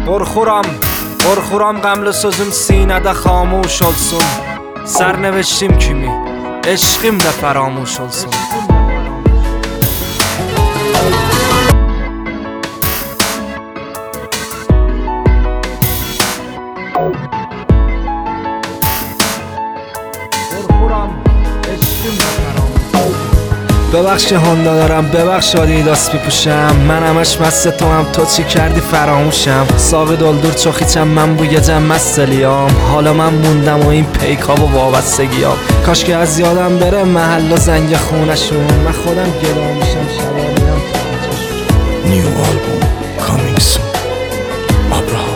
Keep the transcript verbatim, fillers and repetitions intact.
Qorxuram, qorxuram qəmli sözüm sinədə xamuş olsun. Sərnəveşdim kimi, eşqim də fəramuş olsun. Qorxuram, eşqim də fəramuş. ببخش که هوندا دارم، ببخش آدیداس میپوشم. من همش مست تو هم، تو چی کردی فراموشم. ساق دلدور چخیچم، من بوی جم مستلیام. حالا من موندم و این پیکا و وابستگیام. کاش که از یادم بره محل و زنگ خونشون. من خودم گدا میشم شبا میرم تو New album coming soon. Abraham